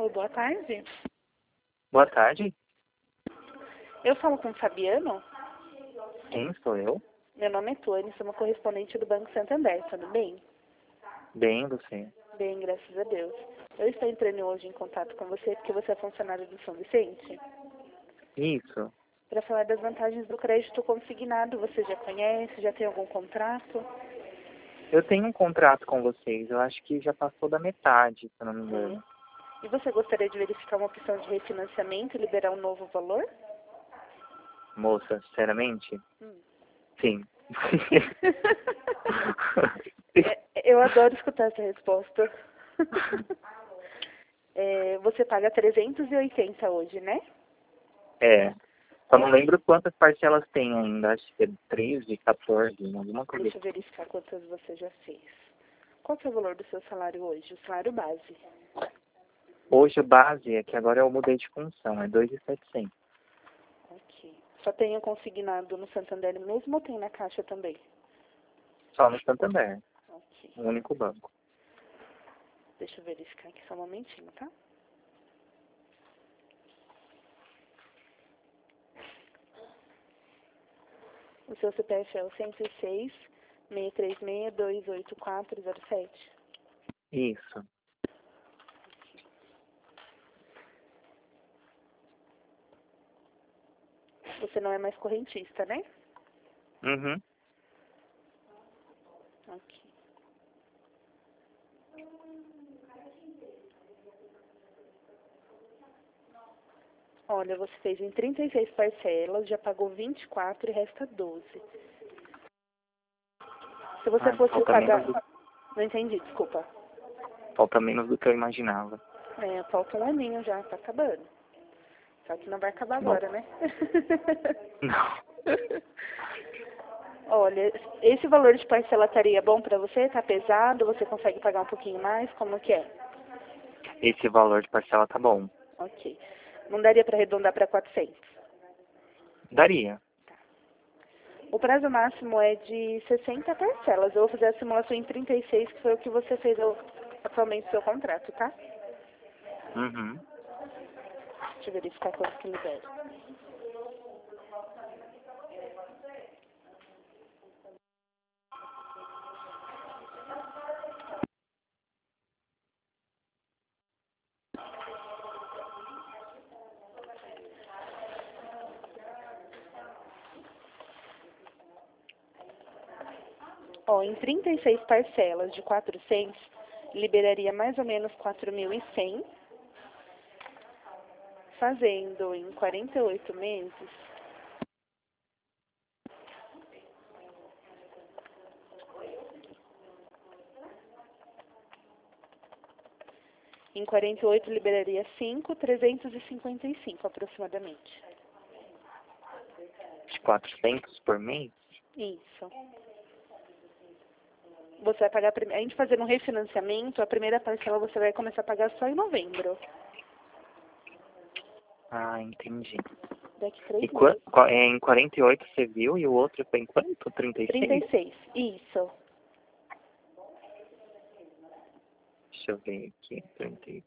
boa tarde. Boa tarde. Eu falo com o Fabiano. Sim, sou eu. Meu nome é Tony, sou uma correspondente do Banco Santander, tudo bem? Bem, você. Bem, graças a Deus. Eu estou entrando hoje em contato com você porque você é funcionário do São Vicente. Isso. Para falar das vantagens do crédito consignado, você já conhece, já tem algum contrato? Eu tenho um contrato com vocês. Eu acho que já passou da metade, se eu não me engano. E você gostaria de verificar uma opção de refinanciamento e liberar um novo valor? Moça, sinceramente? Sim. Eu adoro escutar essa resposta. Você paga 380 hoje, né? É. Só não lembro quantas parcelas tem ainda. Acho que é 13, 14, alguma coisa. Deixa eu verificar quantas você já fez. Qual que é o valor do seu salário hoje? O salário base. Hoje a base é que agora eu mudei de função. É 2.700. Ok. Só tenho consignado no Santander mesmo ou tem na Caixa também? Só no Santander. Ok. O único banco. Deixa eu verificar aqui só um momentinho, tá? O seu CPF é o 106-636-28407. Isso. Você não é mais correntista, né? Uhum. Ok. Olha, você fez em 36 parcelas, já pagou 24 e resta 12. Se você fosse Falta pagar... menos Não entendi, desculpa. falta menos do que eu imaginava. Falta um aninho já, tá acabando. Só que não vai acabar Bom. agora, né? Não. Olha, esse valor de parcela estaria bom pra você? Tá pesado? Você consegue pagar um pouquinho mais? Como que é? Esse valor de parcela tá bom. Ok. Não daria pra arredondar pra 400? Daria. O prazo máximo é de 60 parcelas. Eu vou fazer a simulação em 36, que foi o que você fez atualmente no seu contrato, tá? Uhum. Deixa eu verificar quanto que libera. Ó, em 36 parcelas de 400, liberaria mais ou menos 4.100, fazendo em 48 meses, em 48 liberaria 5.355 aproximadamente. De 400 por mês? Isso. Você vai pagar, a gente fazendo um refinanciamento, a primeira parcela você vai começar a pagar só em novembro. Ah, entendi. Daqui 3 E meses. em 48 você viu e o outro foi em quanto? 36? 36, isso. Deixa eu ver aqui. 36.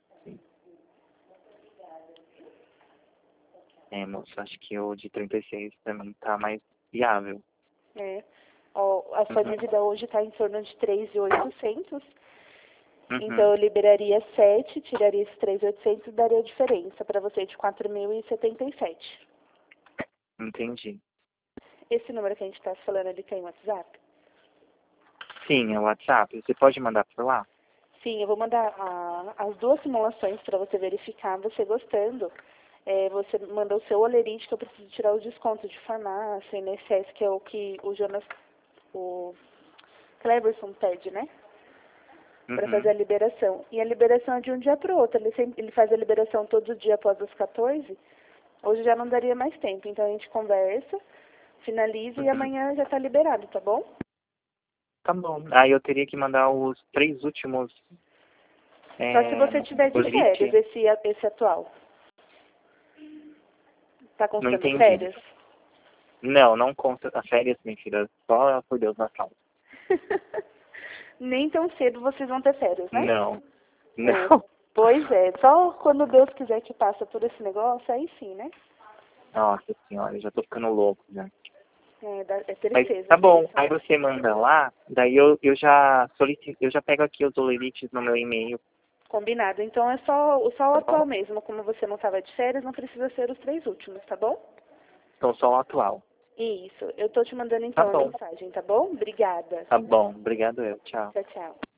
Moço, acho que o de 36 também tá mais viável. Ó, a sua Uhum. dívida hoje está em torno de 3.800. Uhum. Então, eu liberaria 7, tiraria esses 3.800 e daria a diferença para você de 4.077. Entendi. Esse número que a gente está falando, ele tem WhatsApp? Sim, é o WhatsApp. Você pode mandar por lá? Sim, eu vou mandar as duas simulações para você verificar. Você gostando, você manda o seu olerite, que eu preciso tirar os descontos de farmácia, INSS, que é o que o Cleberson pede, né? Para fazer a liberação. E a liberação é de um dia para o outro. Ele faz a liberação todo dia após as 14. Hoje já não daria mais tempo. Então a gente conversa, finaliza e amanhã já está liberado, tá bom? Tá bom. Aí eu teria que mandar os 3 últimos. Só se você tiver de olerite? férias, esse atual. Tá Não constando entendi. férias? Não conta as férias, mentira. Só por Deus na causa. Nem tão cedo vocês vão ter férias, né? Não. Pois é, só quando Deus quiser que passa por esse negócio, aí sim, né? Nossa senhora, eu já tô ficando louco já. É Mas tristeza. tá bom, Isso, aí né? você manda lá, daí eu já solicito, eu já pego aqui os olerites no meu e-mail, Combinado. Então é só o tá bom? atual mesmo. Como você não estava de férias, não precisa ser os 3 últimos, tá bom? Então só o atual. Isso. Eu tô te mandando Tá então a bom, mensagem, tá bom? Obrigada. tá bom. Obrigado eu, tchau. Tchau, tchau.